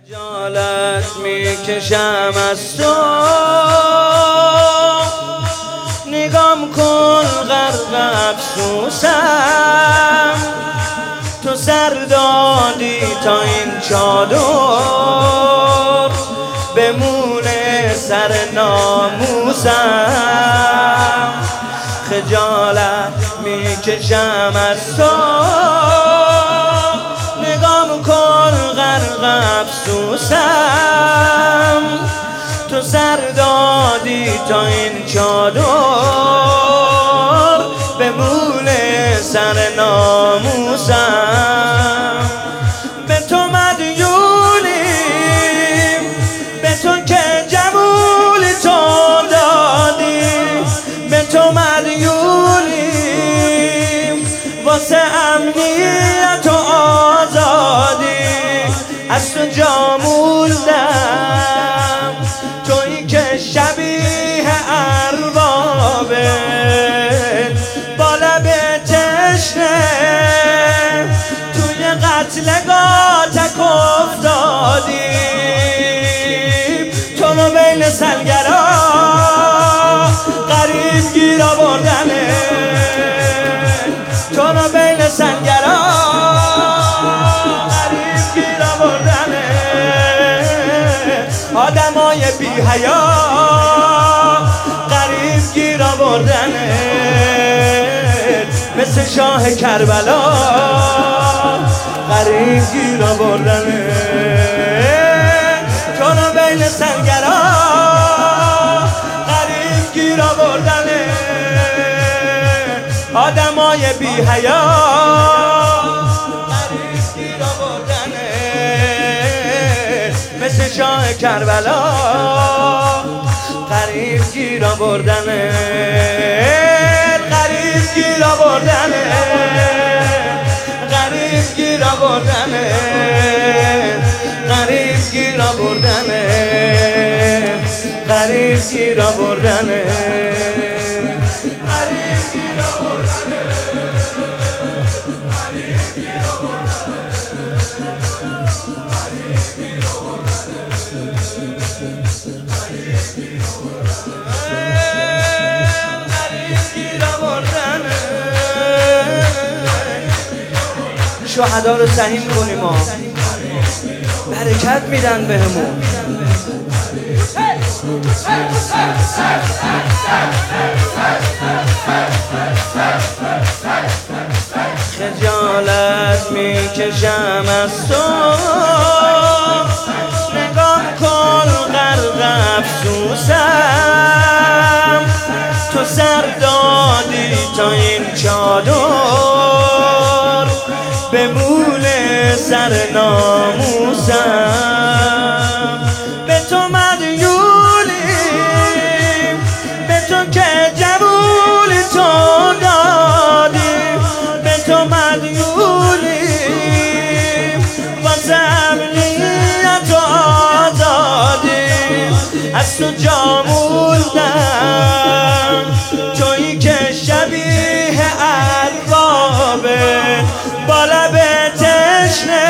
خجالت میکشم از تو، نگام کن غرق افسوسم. تو سر دادی تا این چادر بمونه سر ناموسم. خجالت میکشم از تو، نگام کن غرق افسوسم. تو سر دادی تا این چادر بمونه سر ناموسم. به تو مدیونیم، به تو که جمول تو دادی. به تو مدیونیم واسه امنیت و آزادی. از تو جا موندم، تویی که شبیه اربابه با لب تشنه توی قتلگاه تک افتادیم. تو رو بین سلگرا غریب گیر آوردنه. تو رو بین سلگرا غریب گیر آوردنه. آدمای بی حیا غریب گیر آوردنه. مثل شاه کربلا غریب گیر آوردنه. تو رو بین سنگرا غریب گیر آوردنه. آدمای بی حیا غریب گیر آوردنه. مثل شاه کربلا غریب گیر آوردنه. غریب گیر آوردنه. غریب گیر آوردنه. غریب گیر آوردنه. غریب گیر آوردنه. شهدا رو سهیم کنیم ها، برکت میدن بهمون. خجالت میکشم از تو، نگام کن غرق افسوسم. تو سر دادی تا این چادر بمونه سر ناموسم. به تو مدیونیم، به تو که جمول تو دادی. به تو مدیونیم واسه امنیت و آزادی. از تو جا موندم، تویی که شبیه اربابه با لب تشنه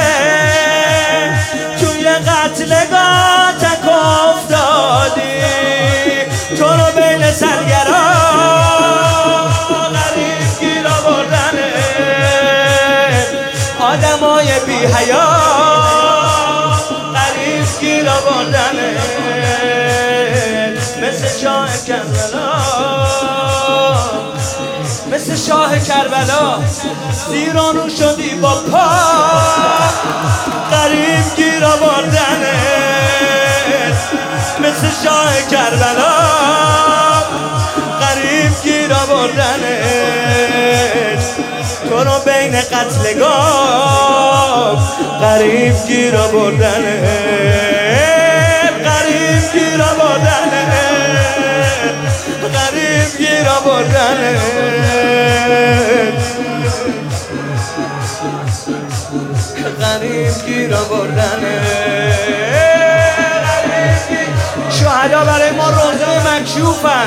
توی قتلگاه تک افتادی. تو رو بین سرگرا غریب گیر آوردنه. آدمای بی حیا غریب گیر آوردنه. مثل شاه کربلا، مثل شاه کربلا زیرانو شدی با پا. غریب گیر آوردنه. مثل شاه کربلا غریب گیر آوردنه. تو رو بین قتلگاه غریب گیر آوردنه. غریب گیر آوردنه. غریب گیر آوردنه. غریب گیر آوردنه. شهدا برای ما روزه مکشوفن.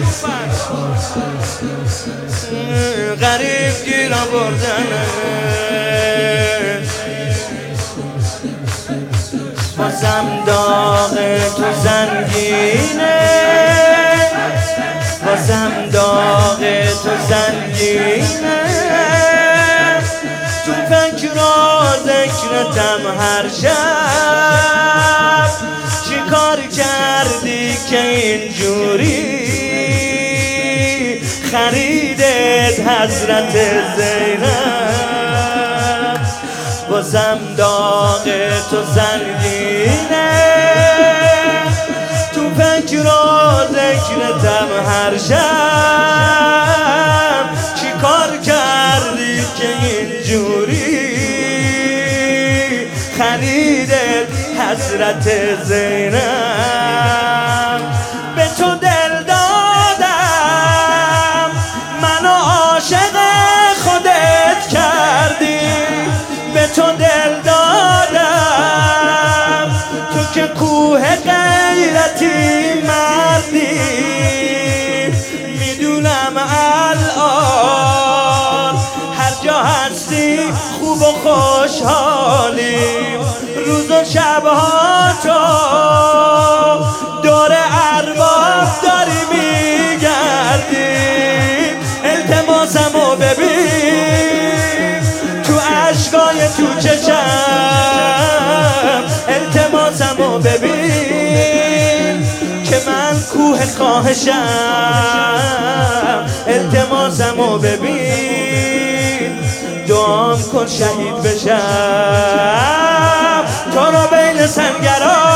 غریب گیر آوردنه. بازم داغ تو زنگینه، بازم داغ تو زنگینه. تو فکر و ذکرتم هر شب، چی کار کردی که اینجوری خریدت حضرت زینب؟ بازم داغ تو زنگینه، تو فکر و ذکرتم هر شب، چی کار کردی که اینجوری خریدت حضرت زینب؟ به تو دل دادم، منو عاشق خودت کردی، به تو دل دادم، تو که کوه غیرتی مردی. میدونم الان هر جا هستی خوب و خوشحالی، روز و شبها تو دور ارباب داری میگردی. التماسمو ببین تو عشقای تو چشم، التماسمو ببین که من کوه خواهشم. التماسمو ببین دعام کن شهید بشم، تو رو بین سنگرا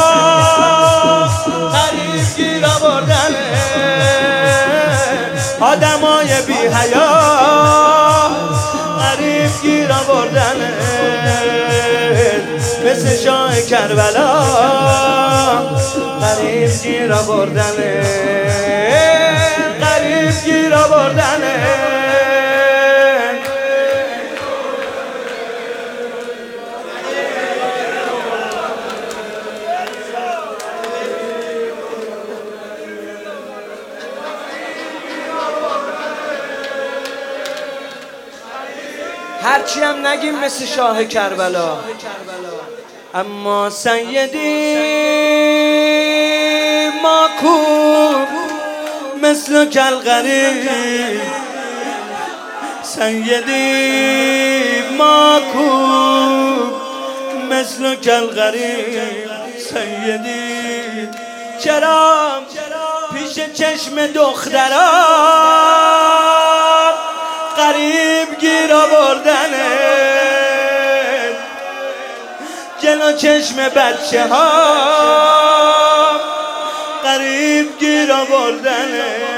غریب گیر آوردنه. آدمای بی حیا غریب گیر آوردنه، مثل شاه کربلا غریب گیر آوردنه، غریب گیر آوردنه. هرچی هم نگیم مثل شاه کربلا، اما سیدی ماکوب مثل کالغریب، سیدی ماکوب مثل کالغریب. سیدی چرا پیش چشم دختران غریب گیر آوردنه، جلو چشم بچه ها غریب گیر آوردنه.